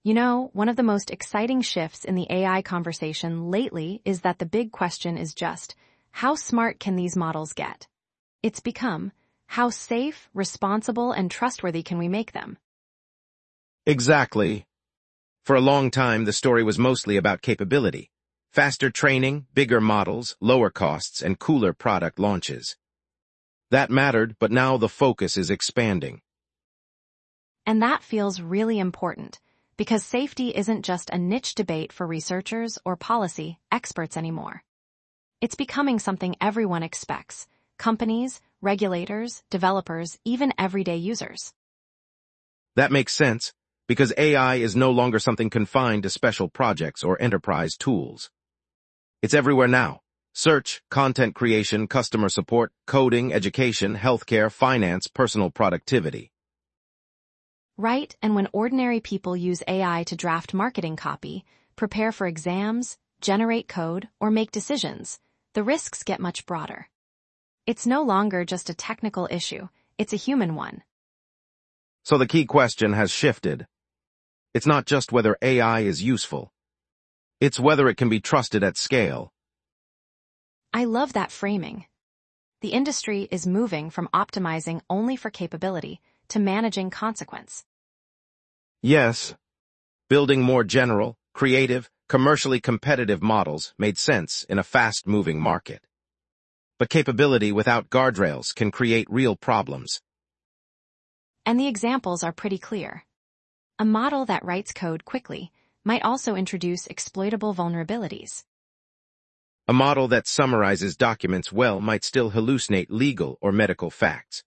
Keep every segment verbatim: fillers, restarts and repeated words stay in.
You know, one of the most exciting shifts in the A I conversation lately is that the big question is just, how smart can these models get? It's become, how safe, responsible, and trustworthy can we make them? Exactly. For a long time, the story was mostly about capability. Faster training, bigger models, lower costs, and cooler product launches. That mattered, but now the focus is expanding. And that feels really important, because safety isn't just a niche debate for researchers or policy experts anymore. It's becoming something everyone expects: companies, regulators, developers, even everyday users. That makes sense, because A I is no longer something confined to special projects or enterprise tools. It's everywhere now. Search, content creation, customer support, coding, education, healthcare, finance, personal productivity. Right, and when ordinary people use A I to draft marketing copy, prepare for exams, generate code, or make decisions, the risks get much broader. It's no longer just a technical issue, it's a human one. So the key question has shifted. It's not just whether A I is useful. It's whether it can be trusted at scale. I love that framing. The industry is moving from optimizing only for capability to managing consequence. Yes, building more general, creative, commercially competitive models made sense in a fast-moving market. But capability without guardrails can create real problems. And the examples are pretty clear. A model that writes code quickly might also introduce exploitable vulnerabilities. A model that summarizes documents well might still hallucinate legal or medical facts.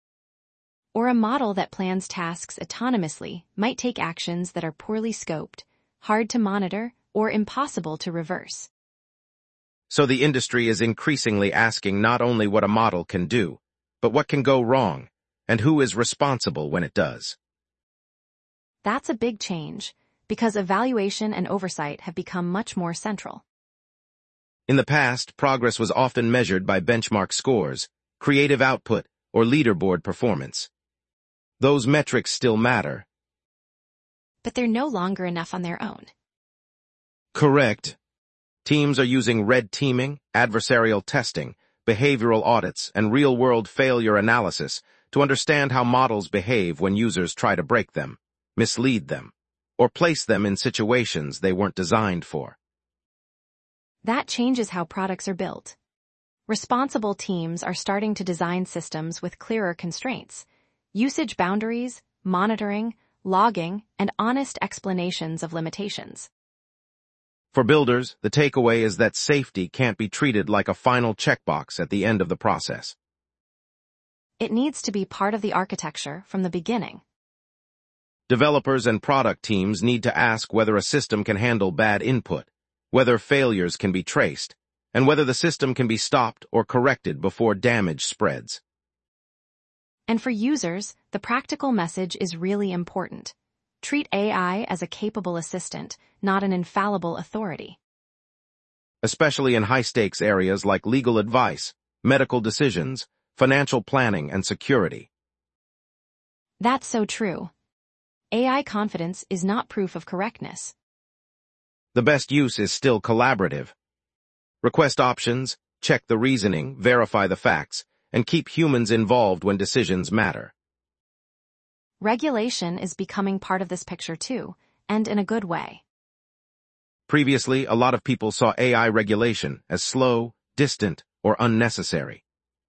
Or a model that plans tasks autonomously might take actions that are poorly scoped, hard to monitor, or impossible to reverse. So the industry is increasingly asking not only what a model can do, but what can go wrong, and who is responsible when it does. That's a big change, because evaluation and oversight have become much more central. In the past, progress was often measured by benchmark scores, creative output, or leaderboard performance. Those metrics still matter. But they're no longer enough on their own. Correct. Teams are using red teaming, adversarial testing, behavioral audits, and real-world failure analysis to understand how models behave when users try to break them, mislead them, or place them in situations they weren't designed for. That changes how products are built. Responsible teams are starting to design systems with clearer constraints, usage boundaries, monitoring, logging, and honest explanations of limitations. For builders, the takeaway is that safety can't be treated like a final checkbox at the end of the process. It needs to be part of the architecture from the beginning. Developers and product teams need to ask whether a system can handle bad input, whether failures can be traced, and whether the system can be stopped or corrected before damage spreads. And for users, the practical message is really important. Treat A I as a capable assistant, not an infallible authority. Especially in high-stakes areas like legal advice, medical decisions, financial planning, and security. That's so true. A I confidence is not proof of correctness. The best use is still collaborative. Request options, check the reasoning, verify the facts, and keep humans involved when decisions matter. Regulation is becoming part of this picture too, and in a good way. Previously, a lot of people saw A I regulation as slow, distant, or unnecessary.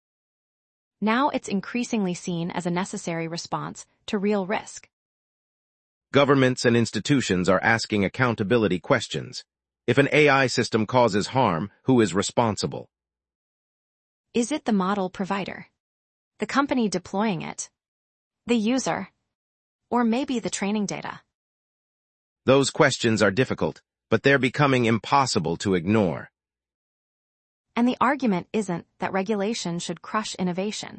Now it's increasingly seen as a necessary response to real risk. Governments and institutions are asking accountability questions. If an A I system causes harm, who is responsible? Is it the model provider? The company deploying it? The user? Or maybe the training data? Those questions are difficult, but they're becoming impossible to ignore. And the argument isn't that regulation should crush innovation.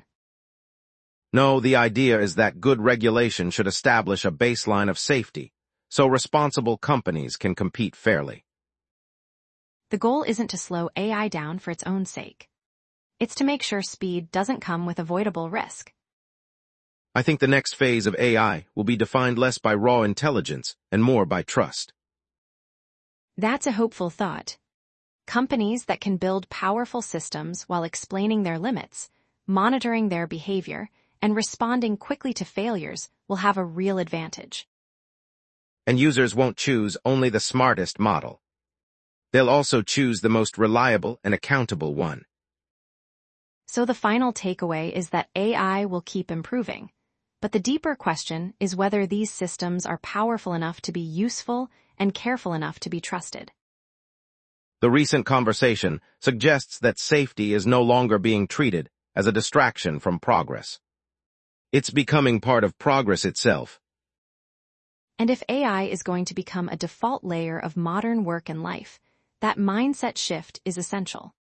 No, the idea is that good regulation should establish a baseline of safety, so responsible companies can compete fairly. The goal isn't to slow A I down for its own sake. It's to make sure speed doesn't come with avoidable risk. I think the next phase of A I will be defined less by raw intelligence and more by trust. That's a hopeful thought. Companies that can build powerful systems while explaining their limits, monitoring their behavior, and responding quickly to failures will have a real advantage. And users won't choose only the smartest model. They'll also choose the most reliable and accountable one. So the final takeaway is that A I will keep improving. But the deeper question is whether these systems are powerful enough to be useful and careful enough to be trusted. The recent conversation suggests that safety is no longer being treated as a distraction from progress. It's becoming part of progress itself. And if A I is going to become a default layer of modern work and life, that mindset shift is essential.